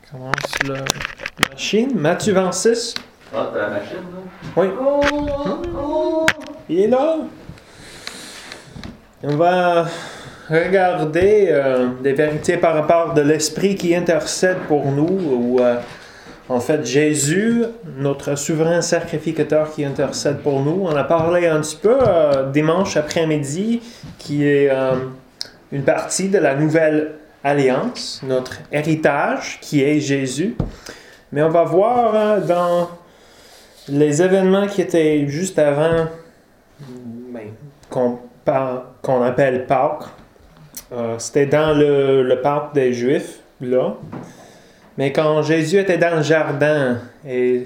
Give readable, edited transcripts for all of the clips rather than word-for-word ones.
Commence la machine. Matthieu 26. Ah, t'as la machine, là? Oui. Il est là. On va regarder des vérités par rapport de l'Esprit qui intercède pour nous, ou en fait Jésus, notre souverain sacrificateur qui intercède pour nous. On a parlé un petit peu dimanche après-midi, qui est une partie de la nouvelle alliance, notre héritage qui est Jésus. Mais on va voir dans les événements qui étaient juste avant, qu'on appelle Pâques. C'était dans le Pâques des Juifs, là. Mais quand Jésus était dans le jardin et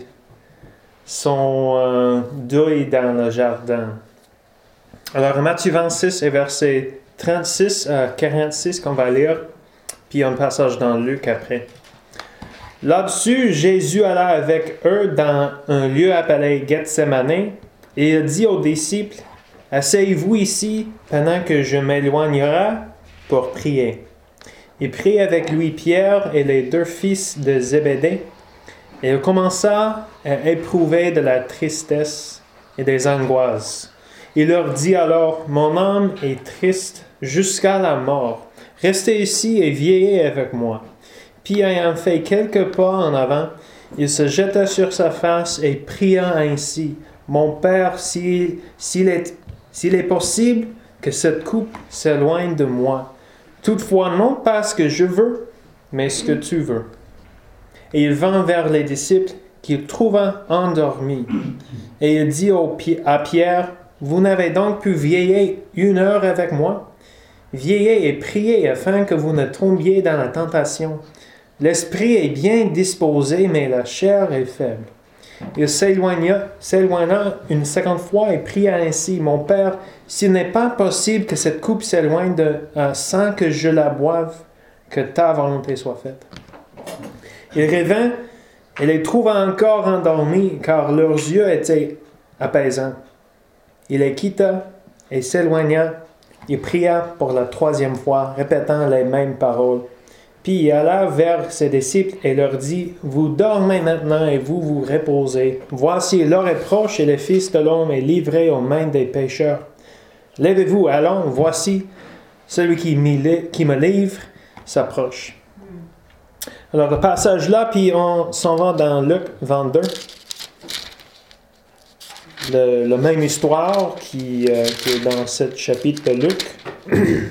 son deuil dans le jardin. Alors, Matthieu 26 et versets 36 à 46 qu'on va lire, puis un passage dans Luc après. Là-dessus, Jésus alla avec eux dans un lieu appelé Gethsémane et il dit aux disciples: « Asseyez-vous ici pendant que je m'éloignerai pour prier. » Il prit avec lui Pierre et les deux fils de Zébédée, et il commença à éprouver de la tristesse et des angoisses. Il leur dit alors: « Mon âme est triste jusqu'à la mort. Restez ici et veillez avec moi. » Puis ayant fait quelques pas en avant, il se jeta sur sa face et pria ainsi: « Mon Père, s'il est possible que cette coupe s'éloigne de moi. Toutefois, non pas ce que je veux, mais ce que tu veux. » Et il vint vers les disciples qu'il trouva endormis. Et il dit à Pierre: « Vous n'avez donc pu veiller 1 heure avec moi? Veillez et priez afin que vous ne tombiez dans la tentation. L'esprit est bien disposé, mais la chair est faible. » Il s'éloigna une seconde fois et pria ainsi: « Mon Père, s'il n'est pas possible que cette coupe s'éloigne sans que je la boive, que ta volonté soit faite. » Il revint et les trouva encore endormis, car leurs yeux étaient apaisants. Il les quitta et s'éloigna. Il pria pour la 3e fois, répétant les mêmes paroles. Puis il alla vers ses disciples et leur dit: « Vous dormez maintenant et vous vous reposez. Voici, l'heure est proche et le Fils de l'homme est livré aux mains des pécheurs. Lèvez-vous, allons, voici, celui qui me livre s'approche. » Alors le passage là, puis on s'en va dans Luc 22. La même histoire qui est dans ce chapitre de Luc.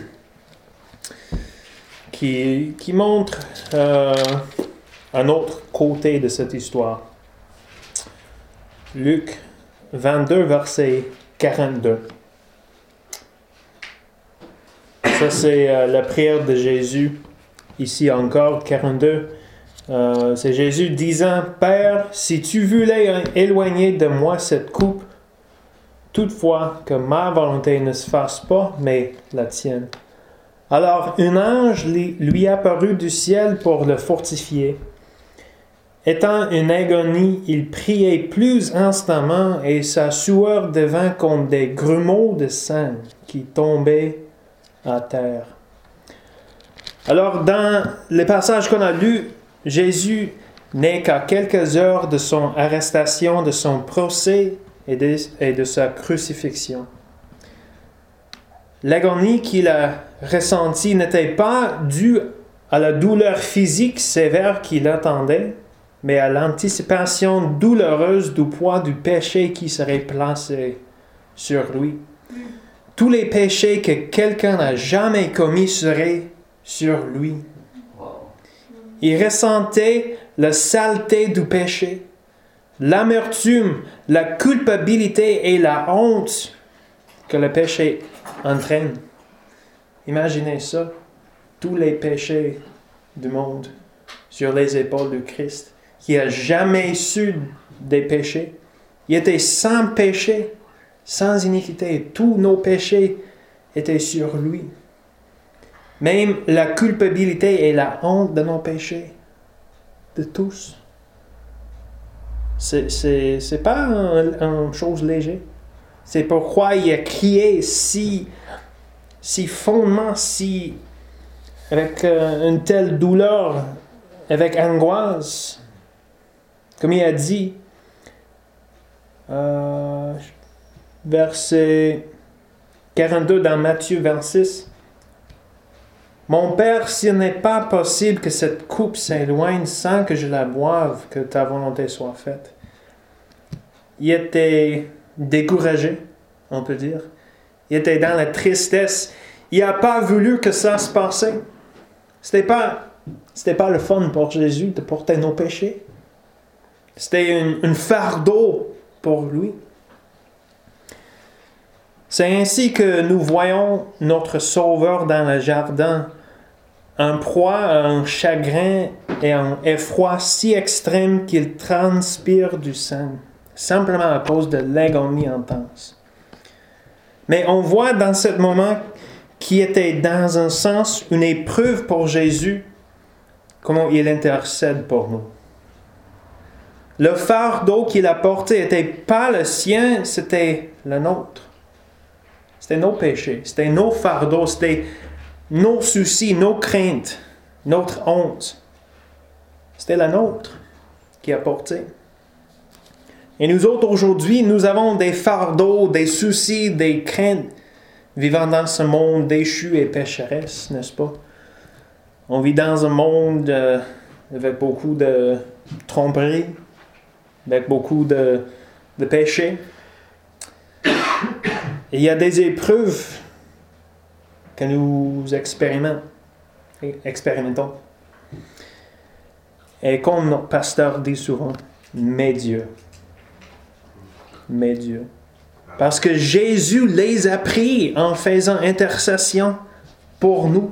Qui montre un autre côté de cette histoire. Luc 22, verset 42. Ça, c'est la prière de Jésus. Ici encore, 42. C'est Jésus disant: « Père, si tu voulais éloigner de moi cette coupe, toutefois que ma volonté ne se fasse pas, mais la tienne. » Alors un ange lui apparut du ciel pour le fortifier. Étant en agonie, il priait plus instamment et sa sueur devint comme des grumeaux de sang qui tombaient à terre. Alors dans les passages qu'on a lus, Jésus n'est qu'à quelques heures de son arrestation, de son procès et de sa crucifixion. L'agonie qu'il a ressentie n'était pas due à la douleur physique sévère qu'il attendait, mais à l'anticipation douloureuse du poids du péché qui serait placé sur lui. Tous les péchés que quelqu'un n'a jamais commis seraient sur lui. Il ressentait la saleté du péché, l'amertume, la culpabilité et la honte que le péché entraîne. Imaginez ça, tous les péchés du monde sur les épaules du Christ, qui n'a jamais su des péchés. Il était sans péché, sans iniquité. Tous nos péchés étaient sur lui. Même la culpabilité et la honte de nos péchés, de tous. C'est pas une chose légère. C'est pourquoi il a crié si fondement, avec une telle douleur avec angoisse. Comme il a dit, verset 42 dans Matthieu 26. Mon Père, s'il n'est pas possible que cette coupe s'éloigne sans que je la boive, que ta volonté soit faite. Il était découragé, on peut dire. Il était dans la tristesse. Il n'a pas voulu que ça se passait. C'était pas le fun pour Jésus de porter nos péchés. C'était un fardeau pour lui. C'est ainsi que nous voyons notre Sauveur dans le jardin, en proie à un chagrin et un effroi si extrême qu'il transpire du sang, simplement à cause de l'agonie intense. Mais on voit dans ce moment qui était dans un sens une épreuve pour Jésus, comment il intercède pour nous. Le fardeau qu'il a porté n'était pas le sien, c'était le nôtre. C'était nos péchés, c'était nos fardeaux, c'était nos soucis, nos craintes, notre honte. C'était la nôtre qu'il a porté. Et nous autres, aujourd'hui, nous avons des fardeaux, des soucis, des craintes, vivant dans ce monde déchu et pécheresse, n'est-ce pas? On vit dans un monde avec beaucoup de tromperie, avec beaucoup de péchés. Et il y a des épreuves que nous expérimentons. Et comme notre pasteur dit souvent, mais Dieu. Parce que Jésus les a pris en faisant intercession pour nous.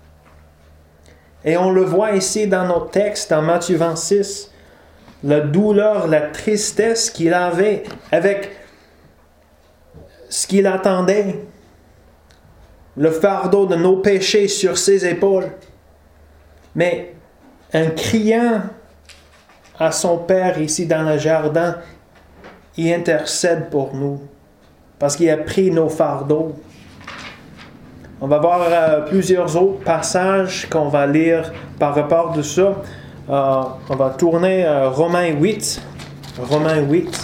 Et on le voit ici dans notre texte, dans Matthieu 26, la douleur, la tristesse qu'il avait avec ce qu'il attendait, le fardeau de nos péchés sur ses épaules. Mais en criant à son Père ici dans le jardin, il intercède pour nous, parce qu'il a pris nos fardeaux. On va voir plusieurs autres passages qu'on va lire par rapport de ça. On va tourner Romains 8. Romains 8.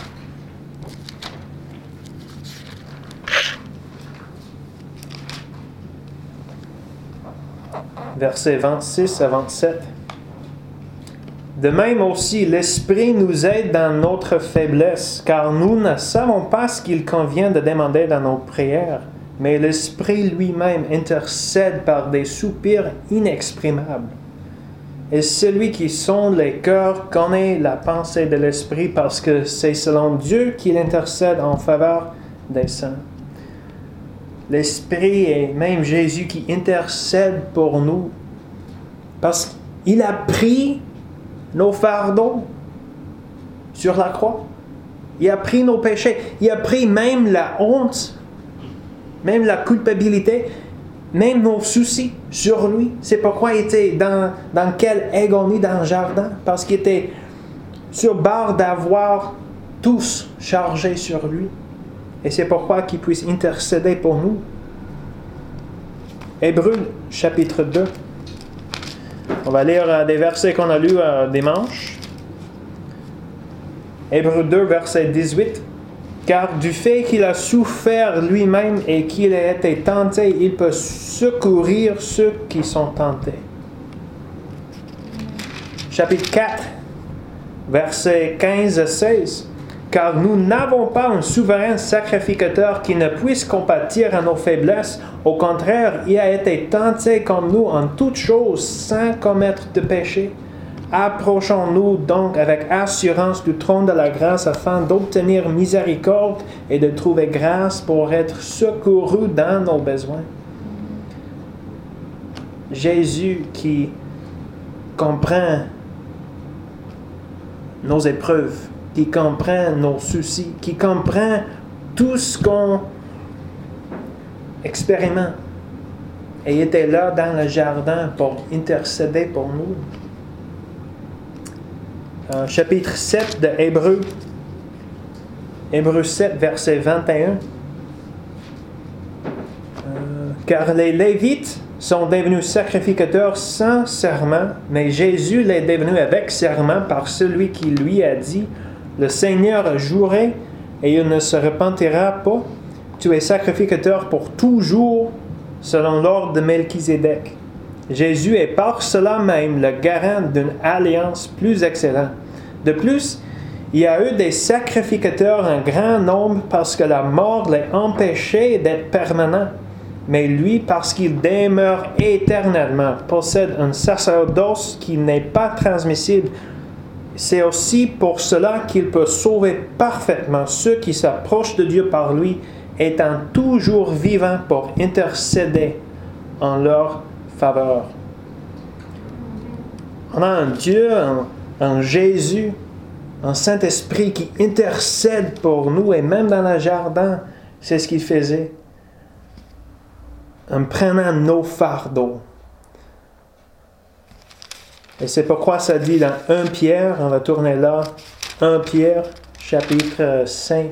Versets 26 à 27. De même aussi, l'Esprit nous aide dans notre faiblesse, car nous ne savons pas ce qu'il convient de demander dans nos prières, mais l'Esprit lui-même intercède par des soupirs inexprimables. Et celui qui sonde les cœurs connaît la pensée de l'Esprit, parce que c'est selon Dieu qu'il intercède en faveur des saints. L'Esprit et même Jésus qui intercède pour nous, parce qu'il a pris nos fardeaux sur la croix. Il a pris nos péchés. Il a pris même la honte, même la culpabilité, même nos soucis sur lui. C'est pourquoi il était dans quelle agonie dans le jardin? Parce qu'il était sur bord d'avoir tous chargé sur lui. Et c'est pourquoi qu'il puisse intercéder pour nous. Hébreux, chapitre 2. On va lire des versets qu'on a lus dimanche. Hébreux 2, verset 18. Car du fait qu'il a souffert lui-même et qu'il a été tenté, il peut secourir ceux qui sont tentés. Chapitre 4, versets 15 à 16. Car nous n'avons pas un souverain sacrificateur qui ne puisse compatir à nos faiblesses. Au contraire, il a été tenté comme nous en toutes choses sans commettre de péché. Approchons-nous donc avec assurance du trône de la grâce afin d'obtenir miséricorde et de trouver grâce pour être secourus dans nos besoins. Jésus qui comprend nos épreuves, qui comprend nos soucis, qui comprend tout ce qu'on expérimente. Et il était là dans le jardin pour intercéder pour nous. Chapitre 7 de Hébreux. Hébreux 7, verset 21. Car les Lévites sont devenus sacrificateurs sans serment, mais Jésus l'est devenu avec serment par celui qui lui a dit, « Le Seigneur a juré et il ne se repentira pas. Tu es sacrificateur pour toujours, selon l'ordre de Melchizedek. » Jésus est par cela même le garant d'une alliance plus excellente. De plus, il y a eu des sacrificateurs en grand nombre parce que la mort les empêchait d'être permanents. Mais lui, parce qu'il demeure éternellement, possède un sacerdoce qui n'est pas transmissible. C'est aussi pour cela qu'il peut sauver parfaitement ceux qui s'approchent de Dieu par lui, étant toujours vivant pour intercéder en leur faveur. On a un Dieu, un Jésus, un Saint-Esprit qui intercède pour nous, et même dans le jardin, c'est ce qu'il faisait. En prenant nos fardeaux. Et c'est pourquoi ça dit dans 1 Pierre, on va tourner là, 1 Pierre, chapitre 5.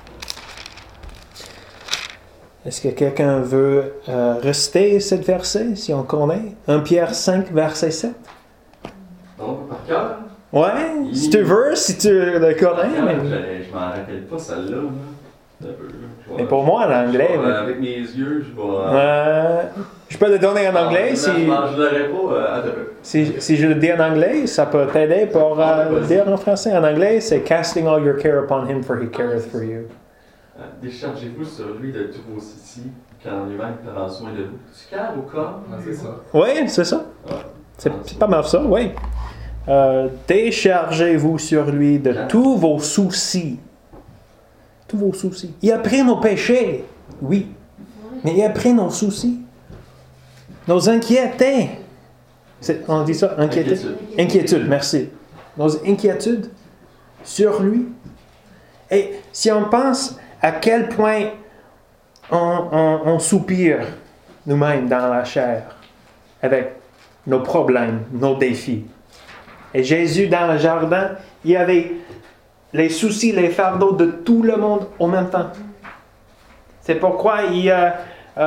Est-ce que quelqu'un veut rester ce verset, si on connaît? 1 Pierre 5, verset 7. Donc, par cœur? Ouais, si tu veux, si tu le connais. Mais... Je m'en rappelle pas celle-là. Mais pour moi, en anglais... Avec mes yeux, je vais... je peux le donner en anglais si... Je l'aurais pas... si je le dis en anglais, ça peut t'aider pour le dire en français. En anglais, c'est « Casting all your care upon him, for he careth for you ». Déchargez-vous sur lui de tous vos soucis, car lui-même prendra soin de vous. Tu cœur ou corps? C'est ça. Oui, c'est ça. C'est pas mal ça, oui. Déchargez-vous sur lui de tous vos soucis. Tous vos soucis. Il a pris nos péchés, oui. Mais il a pris nos soucis. Nos inquiétudes. On dit ça, inquiétude, merci. Nos inquiétudes sur lui. Et si on pense à quel point on soupire nous-mêmes dans la chair avec nos problèmes, nos défis. Et Jésus, dans le jardin, il y avait les soucis, les fardeaux de tout le monde en même temps. C'est pourquoi il a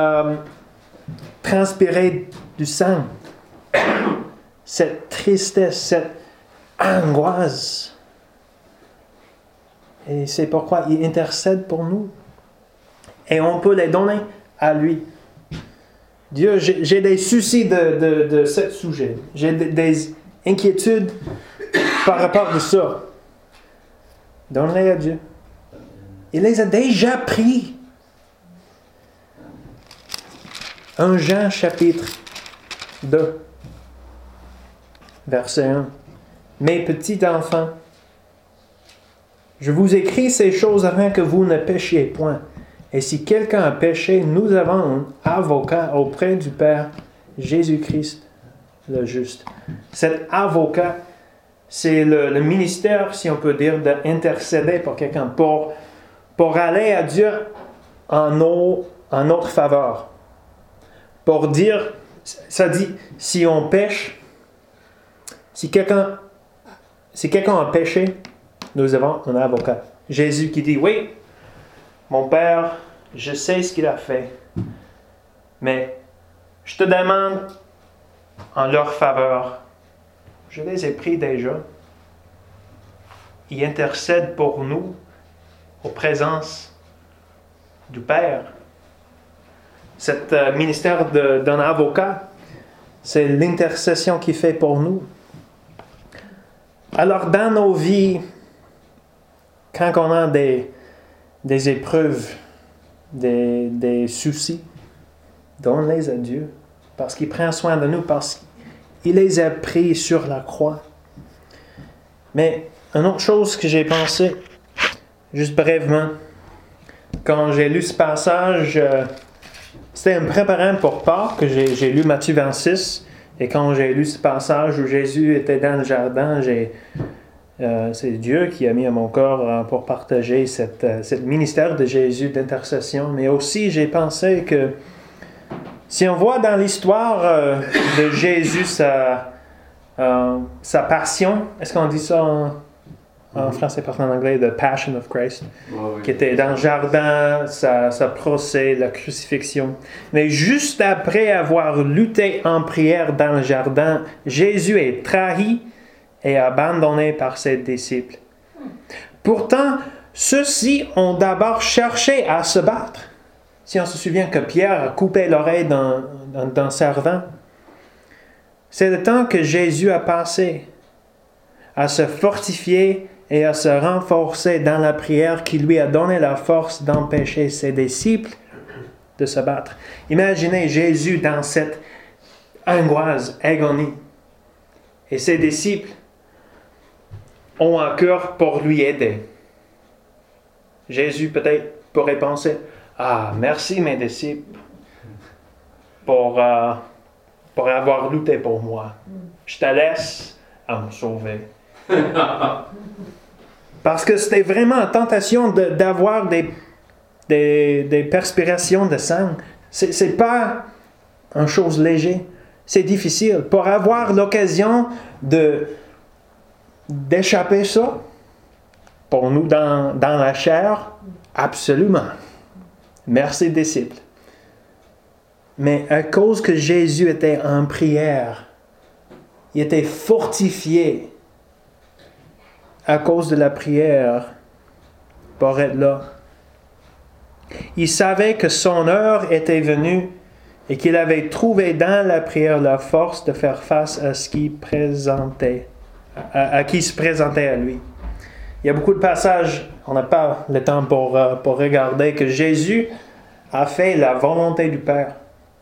transpiré du sang. Cette tristesse, cette angoisse. Et c'est pourquoi il intercède pour nous. Et on peut les donner à lui. Dieu, j'ai des soucis de ce sujet. J'ai des inquiétudes par rapport à ça. Donne-les à Dieu. Il les a déjà pris. 1 Jean chapitre 2, verset 1. Mes petits enfants, je vous écris ces choses afin que vous ne péchiez point. Et si quelqu'un a péché, nous avons un avocat auprès du Père, Jésus-Christ le juste. Cet avocat, c'est le ministère, si on peut dire, d'intercéder pour quelqu'un, pour aller à Dieu en notre faveur. Pour dire, ça dit, si on pêche, si quelqu'un a péché, nous avons un avocat. Jésus qui dit, oui, mon Père, je sais ce qu'il a fait, mais je te demande en leur faveur. Je les ai pris déjà. Ils intercèdent pour nous aux présences du Père. Cet ministère d'un avocat, c'est l'intercession qu'il fait pour nous. Alors, dans nos vies, quand on a des épreuves, des soucis, donne-les à Dieu, parce qu'il prend soin de nous, parce qu'il les a pris sur la croix. Mais une autre chose que j'ai pensé, juste brièvement, quand j'ai lu ce passage, c'était en préparant pour Pâques que j'ai lu Matthieu 26, et quand j'ai lu ce passage où Jésus était dans le jardin, c'est Dieu qui a mis à mon corps pour partager cette ministère de Jésus d'intercession. Mais aussi, j'ai pensé que si on voit dans l'histoire de Jésus sa passion, est-ce qu'on dit ça En français, parce qu'en anglais, The Passion of Christ, Ouais. qui était dans le jardin, sa procès, la crucifixion. Mais juste après avoir lutté en prière dans le jardin, Jésus est trahi et abandonné par ses disciples. Pourtant, ceux-ci ont d'abord cherché à se battre. Si on se souvient que Pierre a coupé l'oreille d'un servant, c'est le temps que Jésus a passé à se fortifier et à se renforcer dans la prière qui lui a donné la force d'empêcher ses disciples de se battre. Imaginez Jésus dans cette angoisse, agonie. Et ses disciples ont un cœur pour lui aider. Jésus peut-être pourrait penser, « Ah, merci mes disciples pour avoir lutté pour moi. Je te laisse à me sauver. » Parce que c'était vraiment une tentation d'avoir des perspirations de sang. C'est pas une chose légère. C'est difficile. Pour avoir l'occasion d'échapper ça, pour nous dans la chair, absolument. Merci disciples. Mais à cause que Jésus était en prière, il était fortifié à cause de la prière pour être là. Il savait que son heure était venue et qu'il avait trouvé dans la prière la force de faire face à ce qui se présentait à lui. Il y a beaucoup de passages, on n'a pas le temps pour regarder, que Jésus a fait la volonté du Père.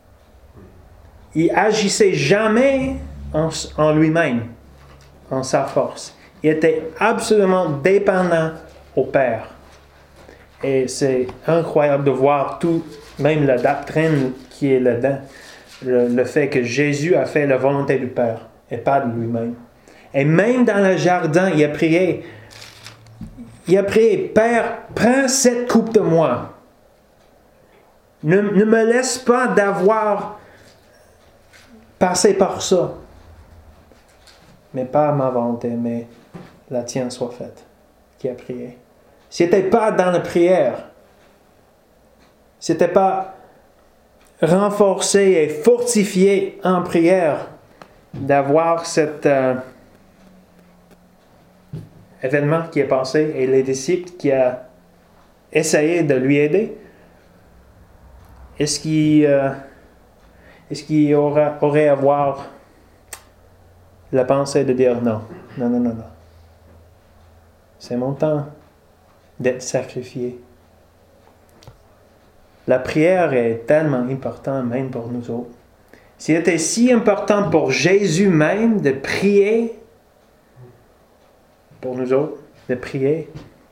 Il agissait jamais en lui-même, en sa force. Il était absolument dépendant au Père. Et c'est incroyable de voir tout, même la doctrine qui est là-dedans, le fait que Jésus a fait la volonté du Père et pas de lui-même. Et même dans le jardin, il a prié, Père, prends cette coupe de moi. Ne me laisse pas d'avoir passé par ça. Mais pas ma volonté, mais la tienne soit faite. Qui a prié. Si n'était pas dans la prière, si n'était pas renforcé et fortifié en prière, d'avoir cet événement qui est passé et les disciples qui ont essayé de lui aider, est-ce qu'il aurait avoir la pensée de dire non. C'est mon temps d'être sacrifié. La prière est tellement importante même pour nous autres. S'il était si important pour Jésus même de prier, pour nous autres, de prier.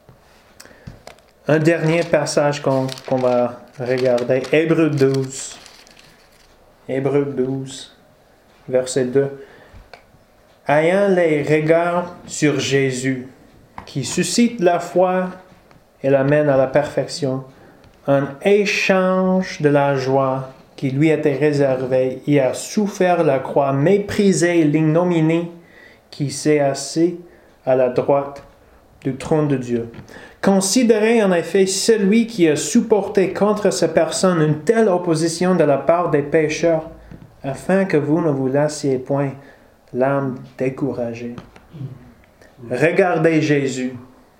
Un dernier passage qu'on va regarder, Hébreux 12. Hébreux 12, verset 2. Ayant les regards sur Jésus, qui suscite la foi et l'amène à la perfection, un échange de la joie qui lui était réservé, il a souffert la croix, méprisé l'ignominie qui s'est assis à la droite du trône de Dieu. Considérez en effet celui qui a supporté contre sa personne une telle opposition de la part des pécheurs, afin que vous ne vous lassiez point l'âme découragée. Regardez Jésus.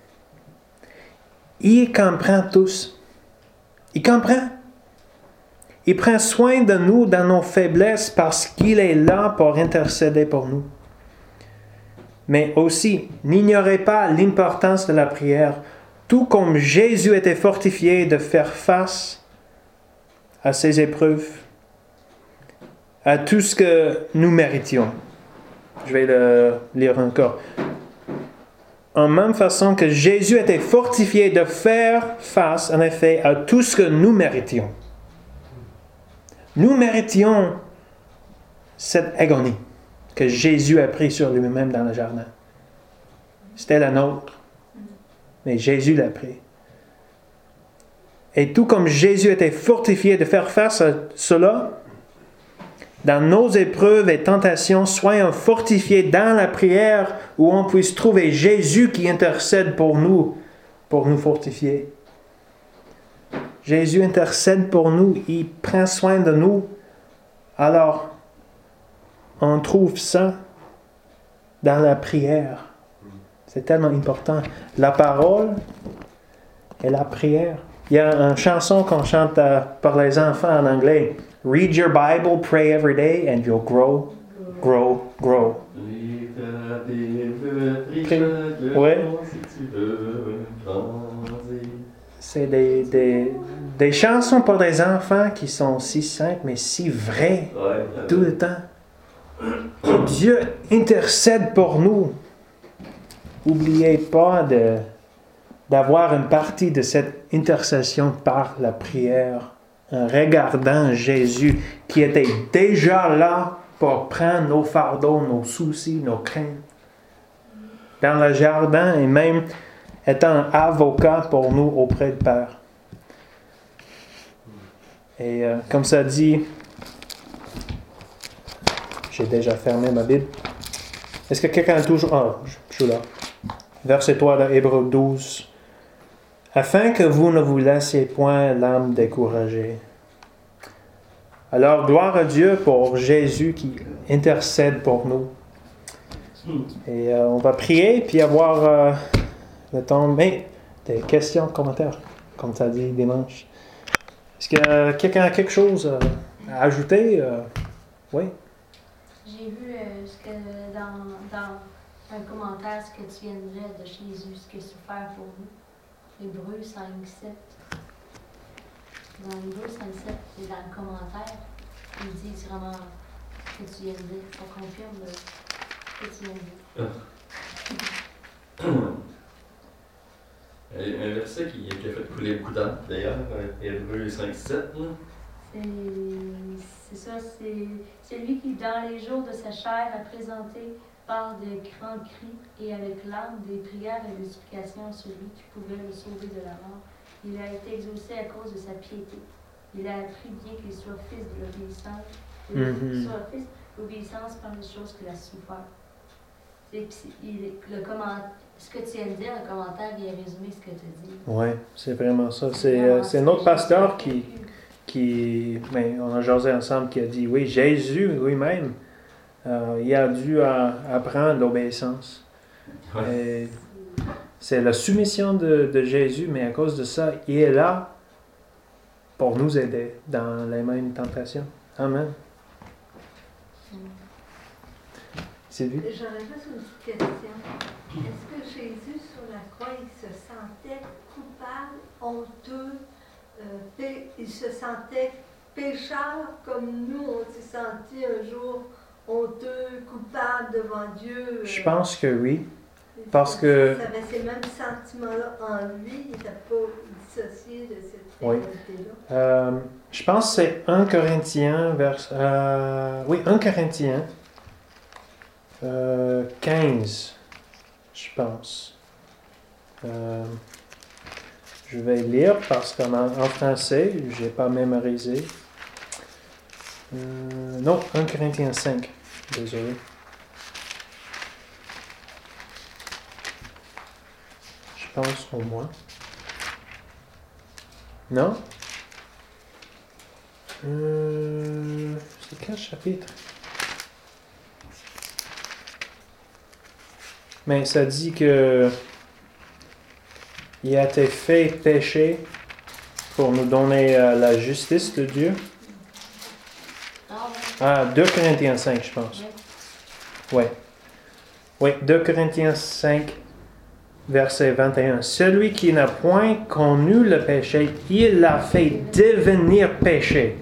Il comprend tous. Il comprend. Il prend soin de nous dans nos faiblesses parce qu'il est là pour intercéder pour nous. Mais aussi, n'ignorez pas l'importance de la prière, tout comme Jésus était fortifié de faire face à ces épreuves, à tout ce que nous méritions. Je vais le lire encore. En même façon que Jésus était fortifié de faire face, en effet, à tout ce que nous méritions. Nous méritions cette agonie que Jésus a pris sur lui-même dans le jardin. C'était la nôtre. Mais Jésus l'a pris. Et tout comme Jésus était fortifié de faire face à cela, dans nos épreuves et tentations, soyons fortifiés dans la prière où on puisse trouver Jésus qui intercède pour nous fortifier. Jésus intercède pour nous, il prend soin de nous. Alors, on trouve ça dans la prière. C'est tellement important. La parole et la prière. Il y a une chanson qu'on chante par les enfants en anglais. Read your Bible, pray every day, and you'll grow, grow, grow. Ouais. C'est des chansons pour des enfants qui sont si simples, mais si vraies tout le temps. Et Dieu intercède pour nous. N'oubliez pas d'avoir une partie de cette intercession par la prière, en regardant Jésus qui était déjà là pour prendre nos fardeaux, nos soucis, nos craintes. Dans le jardin et même étant avocat pour nous auprès du Père. Et comme ça dit, j'ai déjà fermé ma Bible. Est-ce que quelqu'un a toujours... Ah, je suis là. Verset 3 de Hébreux 12. Afin que vous ne vous laissiez point l'âme découragée. Alors, gloire à Dieu pour Jésus qui intercède pour nous. Et on va prier, puis avoir le temps, mais des questions, commentaires, comme ça dit dimanche. Est-ce que quelqu'un a quelque chose à ajouter? Oui? J'ai vu ce que dans un commentaire ce que tu viens de dire de Jésus, ce qu'il a souffert pour nous. Hébreux 5, 7. Dans Hébreux 5, 7, c'est dans le commentaire. Il dit vraiment ce que tu viens de dire. Ça confirme ce que tu viens de dire. Un verset qui a fait couler beaucoup d'encre, d'ailleurs, Hébreux 5, 7. C'est ça, c'est celui qui, dans les jours de sa chair, a présenté par de grands cris et avec larmes des prières et des supplications celui qui pouvait le sauver de la mort. Il a été exaucé à cause de sa piété. Il a appris bien qu'il soit fils de l'obéissance, l'obéissance par les choses qu'il a souffert. Ce que tu viens de dire, le commentaire vient résumer ce que tu dis. Oui, c'est vraiment ça. C'est notre pasteur qui on a jasé ensemble, qui a dit, oui, Jésus lui-même, il a dû apprendre l'obéissance. Ouais. C'est la soumission de Jésus, mais à cause de ça, il est là pour nous aider dans les mêmes tentations. Amen. Sylvie? J'aurais juste une petite question. Est-ce que Jésus, sur la croix, il se sentait coupable, honteux, il se sentait pécheur comme nous, on s'est senti un jour honteux, coupable devant Dieu? Je pense que oui. Parce que... Il avait ces mêmes sentiments-là en lui, il n'était pas dissocié de cette réalité-là. Je pense que c'est 1 Corinthiens, 1 Corinthiens 15, je pense. Je vais lire parce qu'en français, je n'ai pas mémorisé. Non, 1 Corinthiens 5, désolé. Je pense au moins. Non? C'est quel chapitre? Mais ça dit que il a été fait péché pour nous donner la justice de Dieu. Ah, 2 Corinthiens 5, je pense. Oui, 2 Corinthiens 5, verset 21. Celui qui n'a point connu le péché, il l'a fait devenir péché.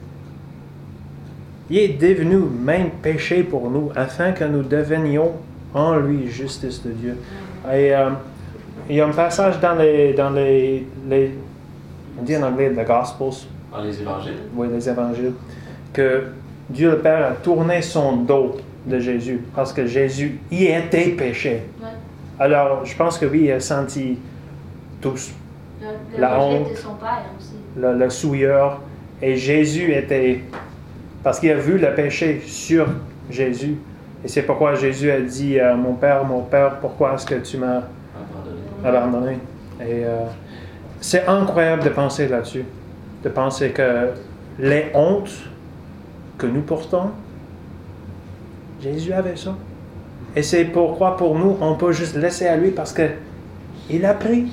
Il est devenu même péché pour nous, afin que nous devenions en lui justice de Dieu. Et il y a un passage dans les on dit en anglais the Gospels. Dans les évangiles. Oui, les évangiles. Que Dieu le Père a tourné son dos de Jésus parce que Jésus y était péché. Ouais. Alors, je pense que oui, il a senti tous la honte de son père aussi. La souillure. Et Jésus était Parce qu'il a vu le péché sur Jésus. Et c'est pourquoi Jésus a dit mon Père, pourquoi est-ce que tu m'as abandonné? Et c'est incroyable de penser là-dessus. De penser que les hontes que nous portons, Jésus avait ça. Et c'est pourquoi pour nous, on peut juste laisser à lui parce que il a pris.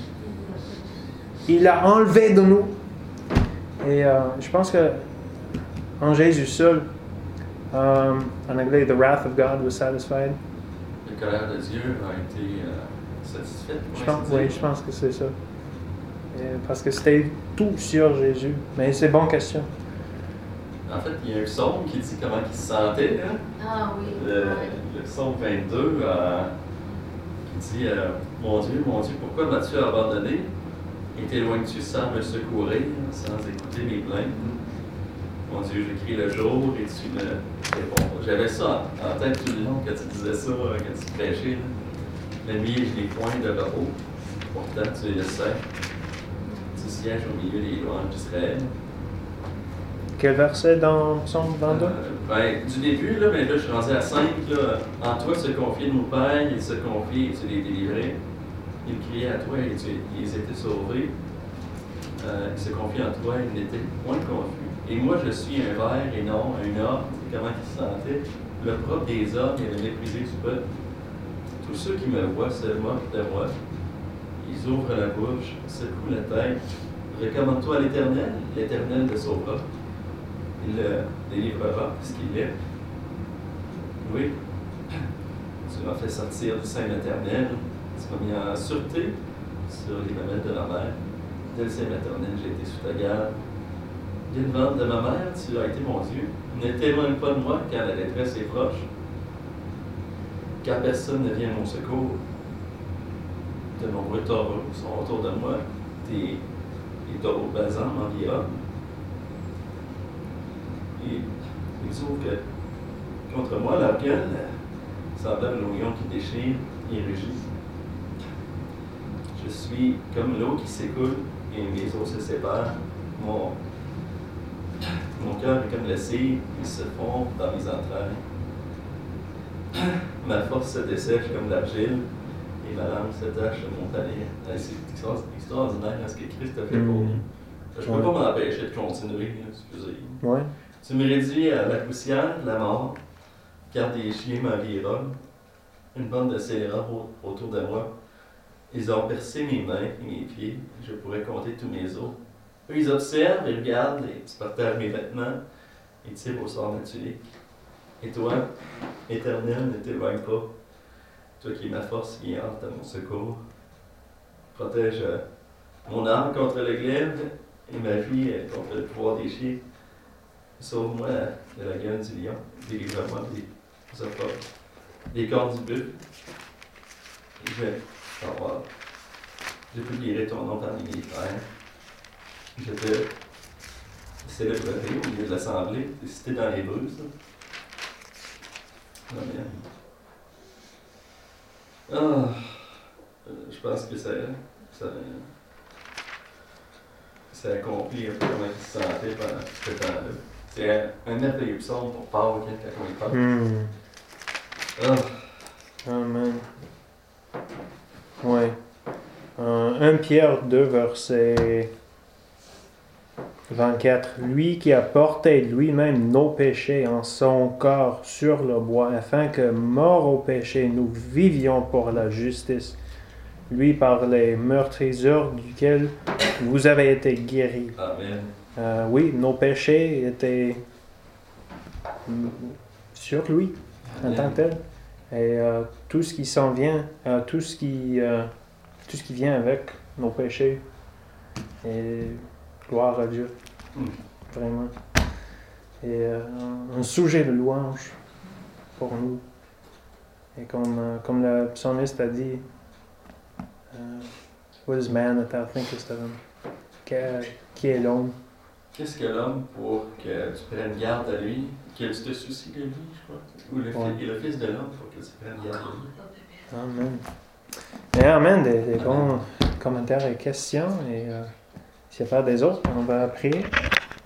Il a enlevé de nous. Et je pense que en Jésus seul, en anglais, the wrath of God was satisfied. La colère de Dieu a été satisfaite. Je pense que c'est ça. Et parce que c'était tout sur Jésus. Mais c'est une bonne question. En fait, il y a un psaume qui dit comment il se sentait. Hein? Ah oui. Le psaume 22 qui dit mon Dieu, pourquoi m'as-tu abandonné? Et t'éloignes-tu sans me secourir, sans écouter mes plaintes? Mon Dieu, je crie le jour et tu me réponds. J'avais ça en tête tout le long quand tu disais ça, quand tu prêchais. La nuit, je n'ai point de repos. Pourtant, tu es le Saint. Tu sièges au milieu des louanges d'Israël. Quel verset dans Psaume 22? Du début, là, mais là, je suis rendu à 5. Là, en toi se confient nos pères, ils se confient et tu les délivrais. Ils criaient à toi et ils étaient sauvés. Ils se confient en toi, ils n'étaient point confus. Et moi, je suis un ver et non un or. Comment il se sentait? Le propre des hommes et le méprisé du peuple. Tous ceux qui me voient se moquent de moi. Ils ouvrent la bouche, secouent la tête. Recommande-toi à l'Éternel, l'Éternel te sauvera. Il le délivrera parce qu'il est. Oui, tu m'as fait sortir du sein maternel. Tu m'as mis en sûreté sur les mamelles de ma mère. Dès le sein maternel, j'ai été sous ta garde. Dès le ventre de ma mère, tu as été mon Dieu. Ne t'éloigne pas de moi quand la détresse est proche. Car personne ne vient à mon secours. De nombreux taureaux sont autour de moi. Les taureaux basants m'environnent. Et ils ouvrent contre moi leur gueule, semblable au lion qui déchire et rugit. Je suis comme l'eau qui s'écoule et mes os se séparent. Mon cœur est comme le cire, il se fond dans mes entrailles. Ma force se dessèche comme l'argile et ma langue se tache sur mon palais. C'est extraordinaire ce que Christ a fait pour nous. Je ne peux pas m'empêcher de continuer, excusez. Ouais. Tu me réduis à la poussière, la mort, car des chiens m'environnent, une bande de scélérats autour de moi. Ils ont percé mes mains et mes pieds, je pourrais compter tous mes os. Eux, ils observent, ils regardent, et tu partages mes vêtements, et tirent au sort ma tunique. Et toi, Éternel, ne t'éloigne pas, toi qui es ma force, qui hante à mon secours. Protège mon âme contre le glaive et ma vie contre le pouvoir des chiens. Sauve-moi de la gueule du lion, délivre-moi des apports, des cornes du buffle. Je publierai ton nom parmi mes frères. Je te célébrerai au milieu de l'assemblée. C'est cité dans l'Hébreu, ça. Amen. Je pense que ça accomplit un peu comment il se sentait pendant ce temps-là. C'est un merveilleux psaume pour Paul quand il parle. Amen. Oui. 1 Pierre 2, verset 24. Lui qui a porté lui-même nos péchés en son corps sur le bois, afin que, morts au péché, nous vivions pour la justice. Lui par les meurtrissures duquel vous avez été guéris. Amen. Oui, nos péchés étaient sur lui, en tant que tel. Et tout ce qui s'en vient, tout ce qui vient avec nos péchés, et gloire à Dieu, vraiment. Et un sujet de louange pour nous. Et comme le psalmiste a dit, what is man that thou thinkest of him? Qui est l'homme? Qu'est-ce que l'homme pour que tu prennes garde à lui, que tu te soucies de lui, je crois, ou le fils de l'homme pour que tu prennes garde à lui. Amen. Et amen, des bons commentaires et questions. Et s'il y a pas des autres, on va prier.